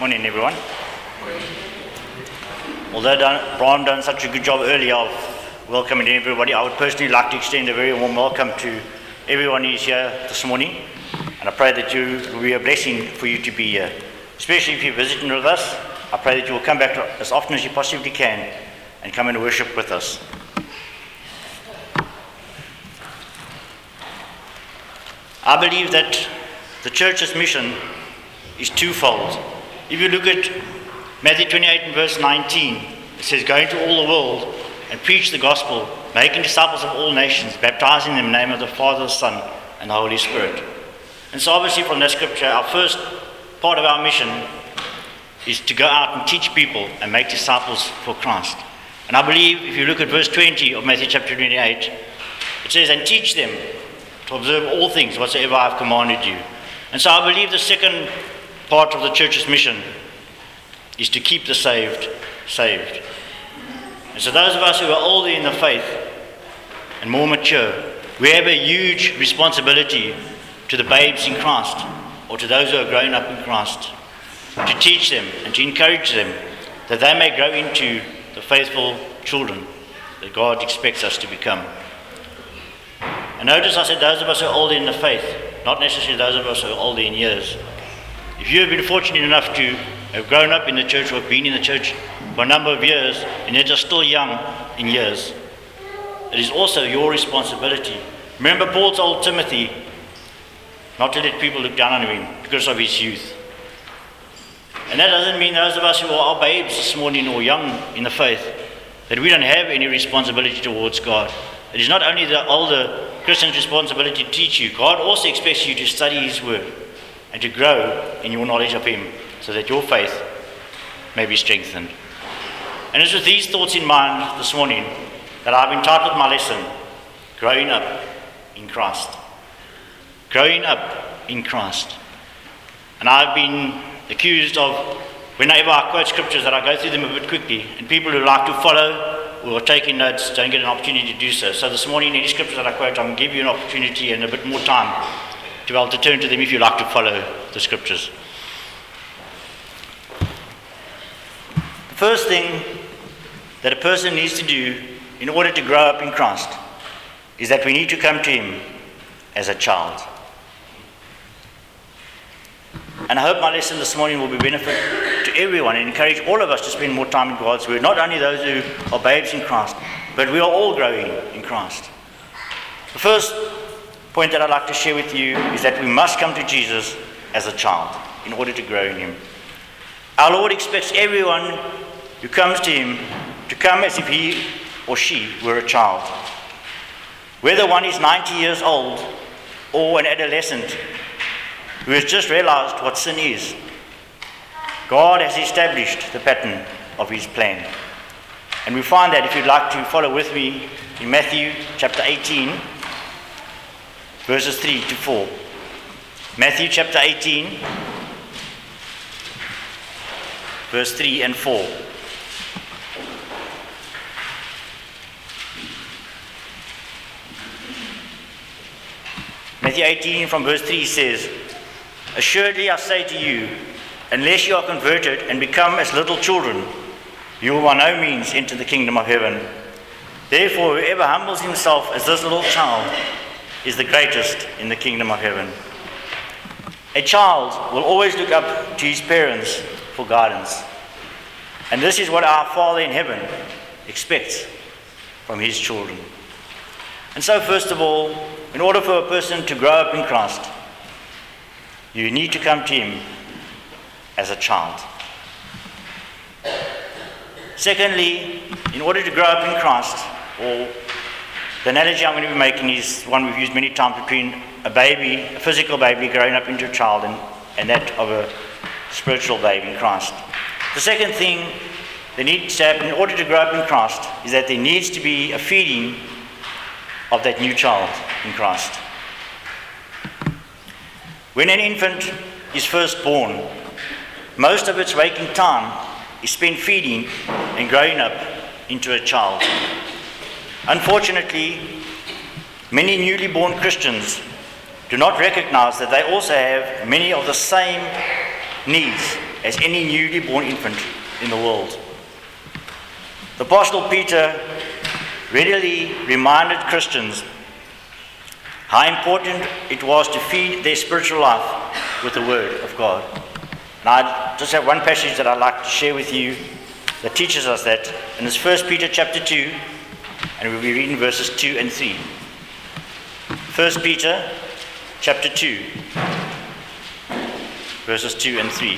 Morning, everyone. Although Brian done such a good job earlier of welcoming everybody, I would personally like to extend a very warm welcome to everyone who's here this morning, and I pray that it will be a blessing for you to be here. Especially if you're visiting with us, I pray that you will come back as often as you possibly can and come and worship with us. I believe that the church's mission is twofold. If you look at Matthew 28 and verse 19, it says, "Go into all the world and preach the gospel, making disciples of all nations, baptizing them in the name of the Father, the Son, and the Holy Spirit." And so obviously from that scripture, our first part of our mission is to go out and teach people and make disciples for Christ. And I believe if you look at verse 20 of Matthew chapter 28, it says, "And teach them to observe all things whatsoever I have commanded you." And so I believe the second part of the church's mission is to keep the saved. And so those of us who are older in the faith and more mature, we have a huge responsibility to the babes in Christ, or to those who are growing up in Christ, to teach them and to encourage them that they may grow into the faithful children that God expects us to become. And notice I said those of us who are older in the faith, not necessarily those of us who are older in years. If you have been fortunate enough to have grown up in the church or have been in the church for a number of years and yet are still young in years, it is also your responsibility. Remember Paul told Timothy not to let people look down on him because of his youth. And that doesn't mean those of us who are babes this morning or young in the faith that we don't have any responsibility towards God. It is not only the older Christian's responsibility to teach you. God also expects you to study His Word and to grow in your knowledge of Him so that your faith may be strengthened. And it's with these thoughts in mind this morning that I've entitled my lesson, Growing Up in Christ. Growing up in Christ. And I've been accused of, whenever I quote scriptures, that I go through them a bit quickly, and people who like to follow or are taking notes don't get an opportunity to do so. So this morning, any scriptures that I quote, I'm going to give you an opportunity and a bit more time to be able to turn to them if you like to follow the scriptures. The first thing that a person needs to do in order to grow up in Christ is that we need to come to Him as a child. And I hope my lesson this morning will be benefit to everyone and encourage all of us to spend more time in God's Word, not only those who are babes in Christ, but we are all growing in Christ. The first point that I'd like to share with you is that we must come to Jesus as a child in order to grow in Him. Our Lord expects everyone who comes to Him to come as if he or she were a child. Whether one is 90 years old or an adolescent who has just realized what sin is, God has established the pattern of His plan. And we find that, if you'd like to follow with me, in Matthew chapter 18, verses 3 to 4. Matthew chapter 18, verse 3 and 4. Matthew 18 from verse 3 says, "Assuredly I say to you, unless you are converted and become as little children, you will by no means enter the kingdom of heaven. Therefore, whoever humbles himself as this little child is the greatest in the kingdom of heaven." A child will always look up to his parents for guidance. And this is what our Father in heaven expects from His children. And so, first of all, in order for a person to grow up in Christ, you need to come to Him as a child. Secondly, in order to grow up in Christ, or the analogy I'm going to be making is one we've used many times between a baby, a physical baby growing up into a child, and that of a spiritual baby in Christ. The second thing that needs to happen in order to grow up in Christ is that there needs to be a feeding of that new child in Christ. When an infant is first born, most of its waking time is spent feeding and growing up into a child. Unfortunately, many newly born Christians do not recognize that they also have many of the same needs as any newly born infant in the world. The Apostle Peter readily reminded Christians how important it was to feed their spiritual life with the Word of God. Now, I just have one passage that I'd like to share with you that teaches us that, and it's 1 Peter chapter 2, and we'll be reading verses 2 and 3. 1 Peter chapter 2, verses 2 and 3.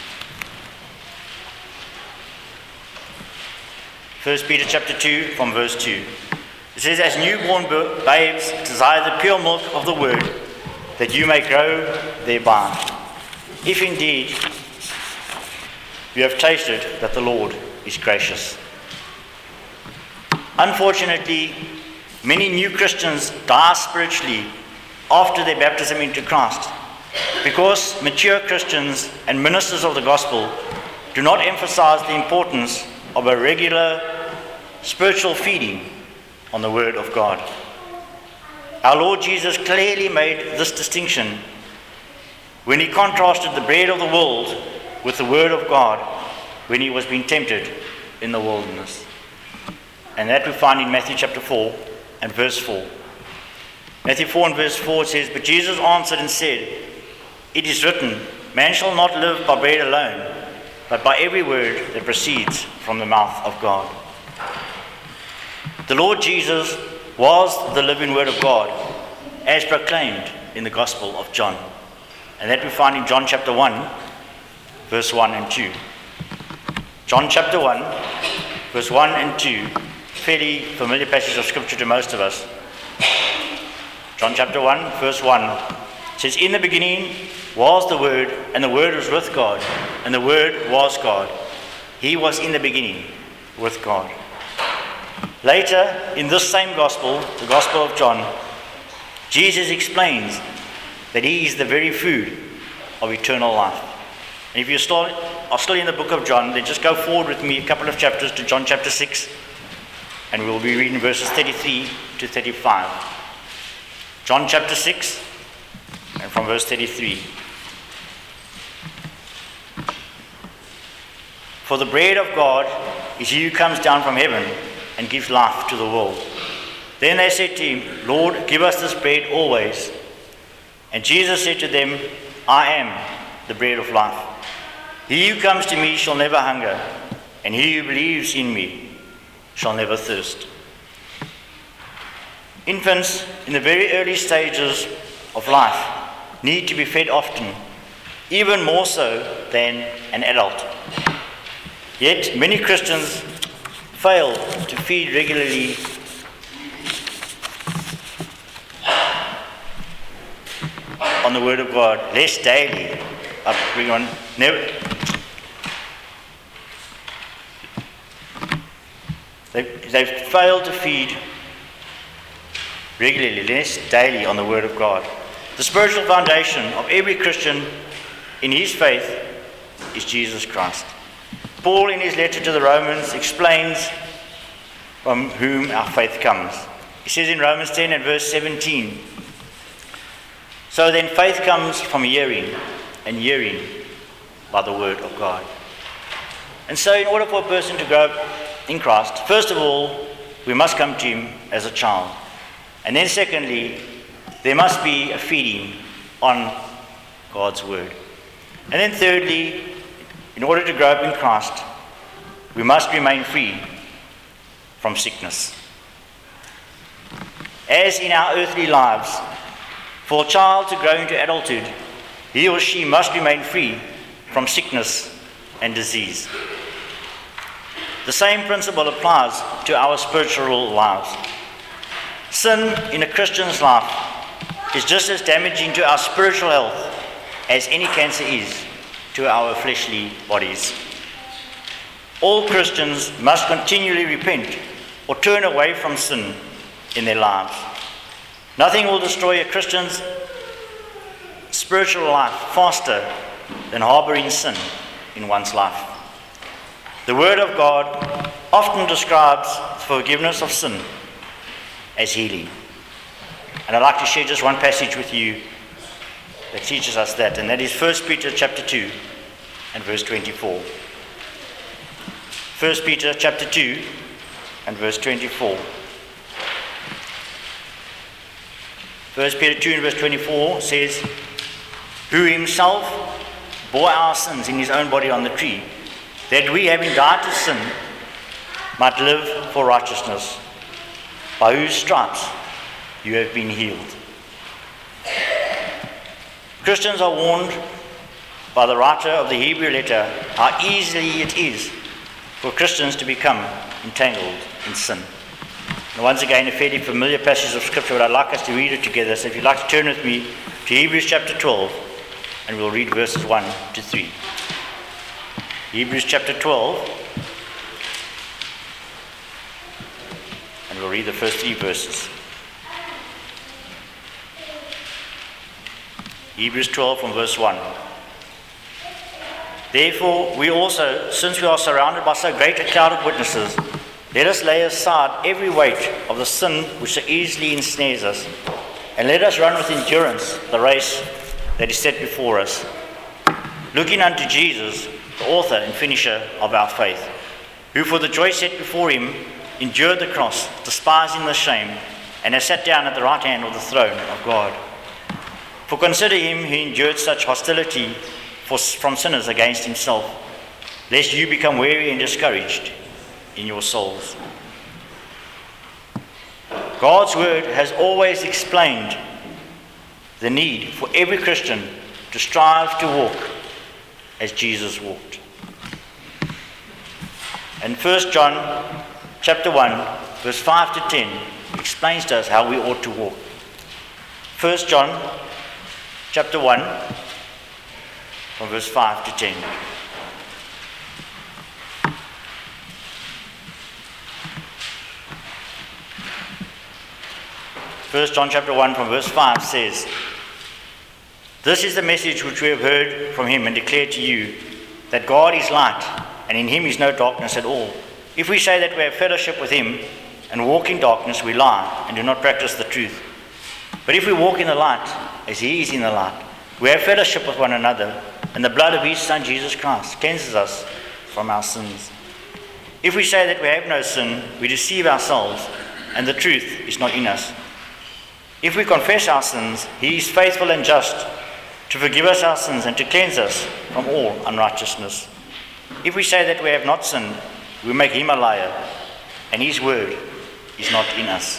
1 Peter chapter 2 from verse 2. It says, "As newborn babes desire the pure milk of the word, that you may grow thereby. If indeed you have tasted that the Lord is gracious." Unfortunately, many new Christians die spiritually after their baptism into Christ, because mature Christians and ministers of the gospel do not emphasize the importance of a regular spiritual feeding on the Word of God. Our Lord Jesus clearly made this distinction when he contrasted the bread of the world with the Word of God when he was being tempted in the wilderness. And that we find in Matthew chapter 4 and verse 4. Matthew 4 and verse 4 says, "But Jesus answered and said, It is written, man shall not live by bread alone, but by every word that proceeds from the mouth of God." The Lord Jesus was the living Word of God, as proclaimed in the Gospel of John. And that we find in John chapter 1, verse 1 and 2. John chapter 1, verse 1 and 2, fairly familiar passage of Scripture to most of us. John chapter 1, verse 1 says, "In the beginning was the Word, and the Word was with God, and the Word was God. He was in the beginning with God." Later, in this same Gospel, the Gospel of John, Jesus explains that he is the very food of eternal life. And if you are still in the book of John, then just go forward with me a couple of chapters to John chapter 6, and we'll be reading verses 33 to 35. John chapter 6, and from verse 33. "For the bread of God is he who comes down from heaven and gives life to the world." Then they said to him, "Lord, give us this bread always." And Jesus said to them, "I am the bread of life. He who comes to me shall never hunger, and he who believes in me shall never thirst." Infants in the very early stages of life need to be fed often, even more so than an adult. Yet many Christians fail to feed regularly on the Word of God, less daily. They've failed to feed regularly, less daily on the Word of God. The spiritual foundation of every Christian in his faith is Jesus Christ. Paul, in his letter to the Romans, explains from whom our faith comes. He says in Romans 10 and verse 17, "So then faith comes from hearing, and hearing by the Word of God." And so in order for a person to grow up in Christ, first of all, we must come to him as a child. And then secondly, there must be a feeding on God's Word. And then thirdly, in order to grow up in Christ, we must remain free from sickness. As in our earthly lives, for a child to grow into adulthood, he or she must remain free from sickness and disease. The same principle applies to our spiritual lives. Sin in a Christian's life is just as damaging to our spiritual health as any cancer is to our fleshly bodies. All Christians must continually repent or turn away from sin in their lives. Nothing will destroy a Christian's spiritual life faster than harboring sin in one's life. The Word of God often describes forgiveness of sin as healing. And I'd like to share just one passage with you that teaches us that, and that is 1 Peter chapter 2 and verse 24. 1 Peter chapter 2 and verse 24. 1 Peter 2 and verse 24 says, who himself bore our sins in his own body on the tree, that we, having died to sin, might live for righteousness, by whose stripes you have been healed. Christians are warned by the writer of the Hebrew letter how easily it is for Christians to become entangled in sin. And once again, a fairly familiar passage of scripture, but I'd like us to read it together. So if you'd like to turn with me to Hebrews chapter 12, and we'll read verses 1 to 3. Hebrews chapter 12, and we'll read the first 3 verses. Hebrews 12 from verse 1. Therefore, we also, since we are surrounded by so great a cloud of witnesses, let us lay aside every weight of the sin which so easily ensnares us, and let us run with endurance the race that is set before us, looking unto Jesus, the author and finisher of our faith, who for the joy set before him endured the cross, despising the shame, and has sat down at the right hand of the throne of God. For consider him who endured such hostility from sinners against himself, lest you become weary and discouraged in your souls. God's word has always explained the need for every Christian to strive to walk as Jesus walked. And 1 John chapter 1 verse 5 to 10 explains to us how we ought to walk. 1 John chapter 1 from verse 5 to 10. First John chapter 1 from verse 5 says, this is the message which we have heard from him and declared to you, that God is light, and in him is no darkness at all. If we say that we have fellowship with him and walk in darkness, we lie and do not practice the truth. But if we walk in the light, as he is in the light, we have fellowship with one another, and the blood of his Son Jesus Christ cleanses us from our sins. If we say that we have no sin, we deceive ourselves, and the truth is not in us. If we confess our sins, he is faithful and just to forgive us our sins and to cleanse us from all unrighteousness. If we say that we have not sinned, we make him a liar, and his word is not in us.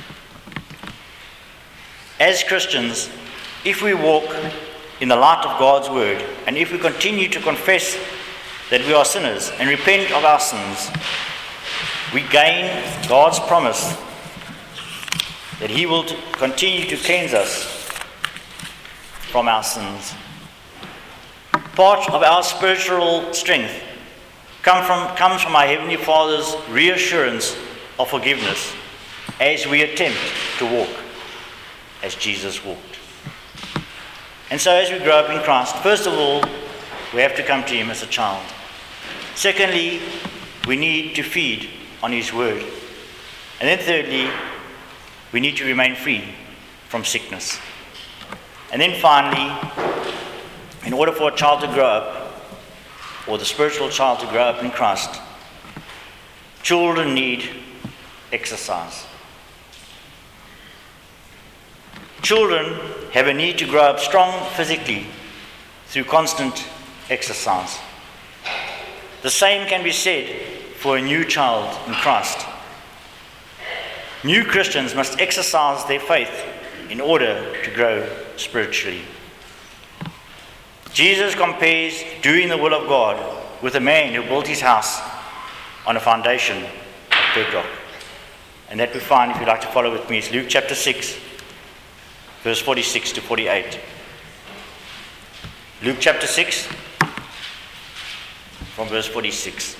As Christians, if we walk in the light of God's word, and if we continue to confess that we are sinners and repent of our sins, we gain God's promise that he will continue to cleanse us from our sins. Part of our spiritual strength comes from our Heavenly Father's reassurance of forgiveness as we attempt to walk as Jesus walked. And so as we grow up in Christ, first of all, we have to come to him as a child. Secondly, we need to feed on his word. And then thirdly, we need to remain free from sickness. And then finally, in order for a child to grow up, or the spiritual child to grow up in Christ, children need exercise. Children have a need to grow up strong physically through constant exercise. The same can be said for a new child in Christ. New Christians must exercise their faith in order to grow spiritually. Jesus compares doing the will of God with a man who built his house on a foundation of bedrock. And that we find, if you'd like to follow with me, is Luke chapter 6, verse 46 to 48. Luke chapter 6, from verse 46.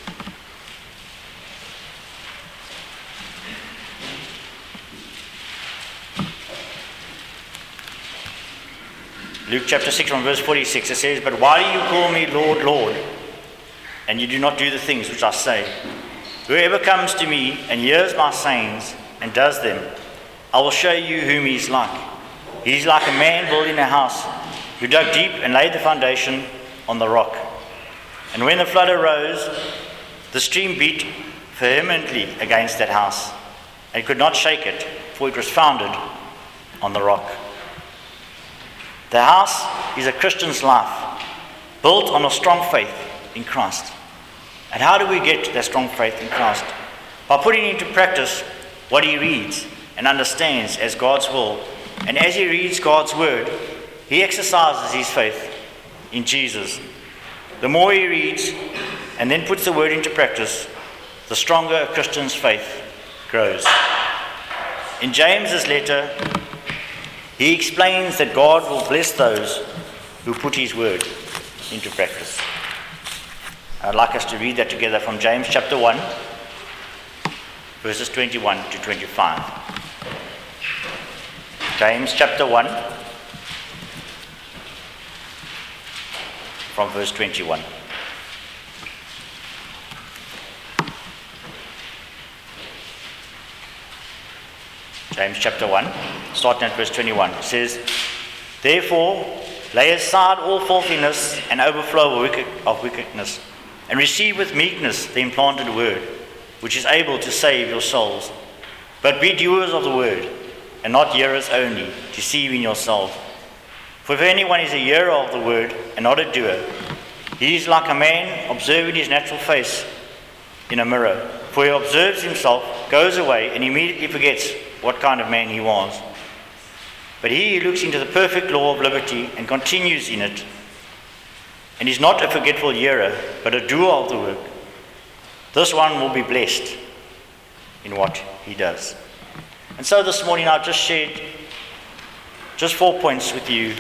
Luke chapter 6 from verse 46, it says, but why do you call me Lord, Lord, and you do not do the things which I say? Whoever comes to me and hears my sayings and does them, I will show you whom he is like. He is like a man building a house, who dug deep and laid the foundation on the rock. And when the flood arose, the stream beat vehemently against that house, and could not shake it, for it was founded on the rock. The house is a Christian's life, built on a strong faith in Christ. And how do we get that strong faith in Christ? By putting into practice what he reads and understands as God's will. And as he reads God's word, he exercises his faith in Jesus. The more he reads and then puts the word into practice, the stronger a Christian's faith grows. In James's letter, he explains that God will bless those who put his word into practice. I'd like us to read that together from James chapter 1, verses 21 to 25. James chapter 1, from verse 21. James chapter 1, starting at verse 21, it says, "Therefore, lay aside all filthiness and overflow of wickedness, and receive with meekness the implanted word, which is able to save your souls. But be doers of the word, and not hearers only, deceiving yourselves. For if anyone is a hearer of the word, and not a doer, he is like a man observing his natural face in a mirror. For he observes himself, goes away, and immediately forgets what kind of man he was. But he who looks into the perfect law of liberty and continues in it, and is not a forgetful hearer, but a doer of the work, this one will be blessed in what he does." And so this morning I've just shared just 4 points with you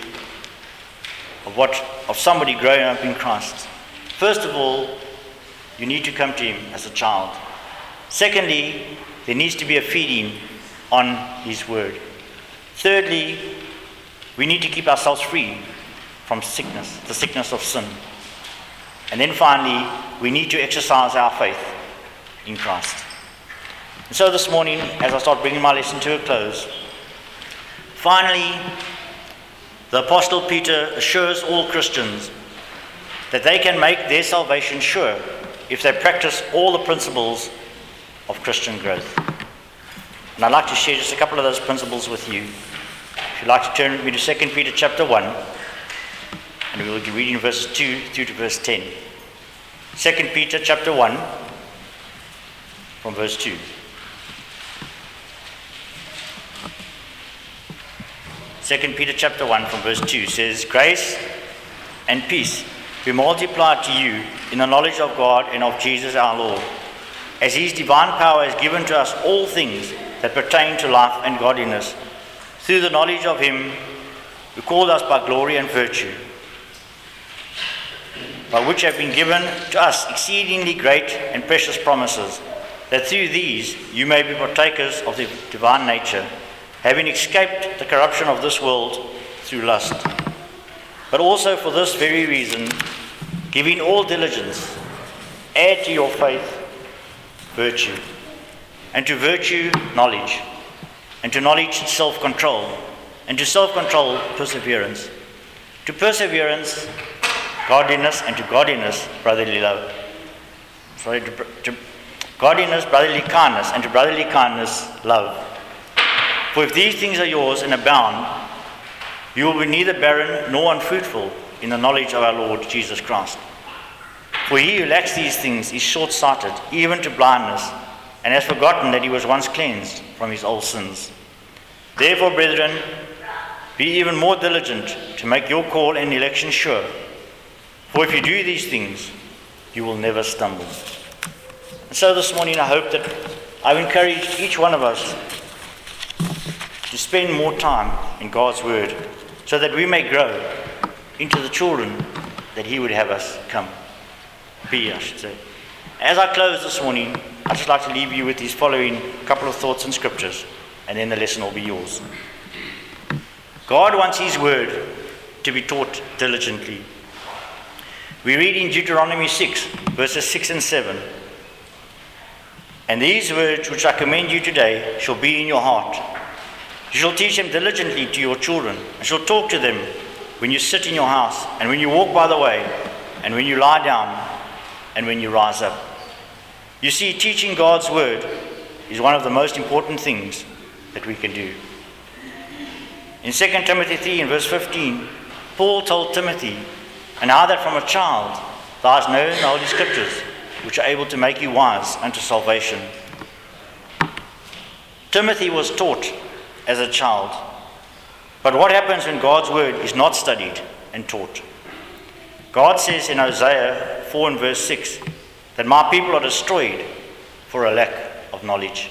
of somebody growing up in Christ. First of all, you need to come to him as a child. Secondly, there needs to be a feeding on his word. Thirdly, we need to keep ourselves free from sickness, the sickness of sin. And then finally, we need to exercise our faith in Christ. And so this morning, as I start bringing my lesson to a close, finally, the Apostle Peter assures all Christians that they can make their salvation sure if they practice all the principles of Christian growth. And I'd like to share just a couple of those principles with you. If you'd like to turn with me to 2 Peter chapter 1, and we will be reading verses 2 through to verse 10. 2 Peter chapter 1, from verse 2. Second Peter chapter 1 from verse 2 says, "Grace and peace be multiplied to you in the knowledge of God and of Jesus our Lord, as his divine power has given to us all things that pertain to life and godliness, through the knowledge of him who called us by glory and virtue, by which have been given to us exceedingly great and precious promises, that through these you may be partakers of the divine nature, having escaped the corruption of this world through lust. But also for this very reason, giving all diligence, add to your faith virtue, and to virtue knowledge, and to knowledge self-control, and to self-control perseverance, to perseverance godliness, and to godliness brotherly love. To godliness brotherly kindness, and to brotherly kindness love. For if these things are yours and abound, you will be neither barren nor unfruitful in the knowledge of our Lord Jesus Christ. For he who lacks these things is short-sighted, even to blindness, and has forgotten that he was once cleansed from his old sins. Therefore, brethren, be even more diligent to make your call and election sure. For if you do these things, you will never stumble." And so this morning I hope that I've encouraged each one of us to spend more time in God's Word, so that we may grow into the children that he would have us be, I should say. As I close this morning, I'd just like to leave you with these following couple of thoughts and scriptures, and then the lesson will be yours. God wants his word to be taught diligently. We read in Deuteronomy 6, verses 6 and 7, "And these words which I command you today shall be in your heart. You shall teach them diligently to your children, and shall talk to them when you sit in your house, and when you walk by the way, and when you lie down, and when you rise up. You see, teaching God's word is one of the most important things that we can do. In 2 Timothy 3 and verse 15, Paul told Timothy, "And now that from a child thou hast known the Holy Scriptures, which are able to make you wise unto salvation." Timothy was taught as a child. But what happens when God's word is not studied and taught? God says in Hosea 4 and verse 6 that my people are destroyed for a lack of knowledge.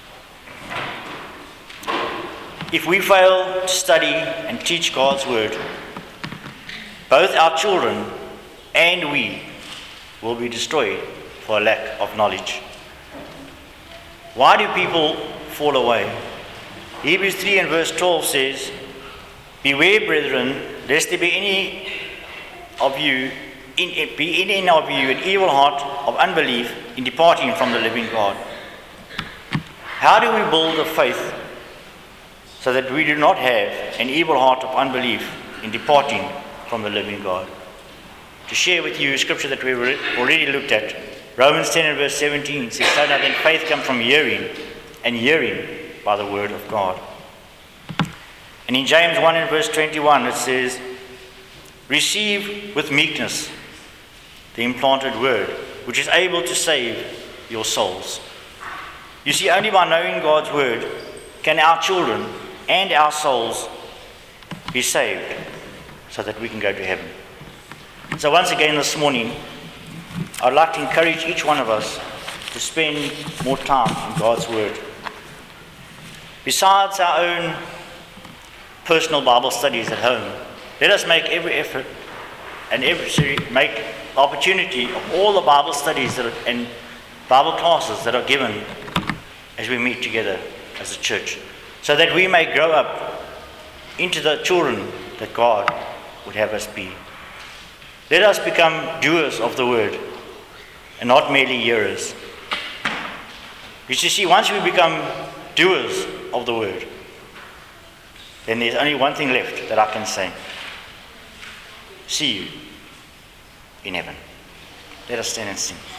If we fail to study and teach God's word, both our children and we will be destroyed for a lack of knowledge. Why do people fall away? Hebrews 3 and verse 12 says, "Beware, brethren, lest there be in any of you an evil heart of unbelief in departing from the living God." How do we build a faith so that we do not have an evil heart of unbelief in departing from the living God? To share with you a scripture that we've already looked at, Romans 10 and verse 17 says, "So now then faith comes from hearing, and hearing by the word of God." And in James 1 and verse 21 it says, "Receive with meekness the implanted word, which is able to save your souls." You see, only by knowing God's word can our children and our souls be saved so that we can go to heaven. So once again this morning, I'd like to encourage each one of us to spend more time in God's word. Besides our own personal Bible studies at home, let us make every effort and make the opportunity of all the Bible studies and Bible classes that are given as we meet together as a church, so that we may grow up into the children that God would have us be. Let us become doers of the word and not merely hearers. Because you see, once we become doers of the word, then there's only one thing left that I can say: see you in heaven. Let us stand and sing.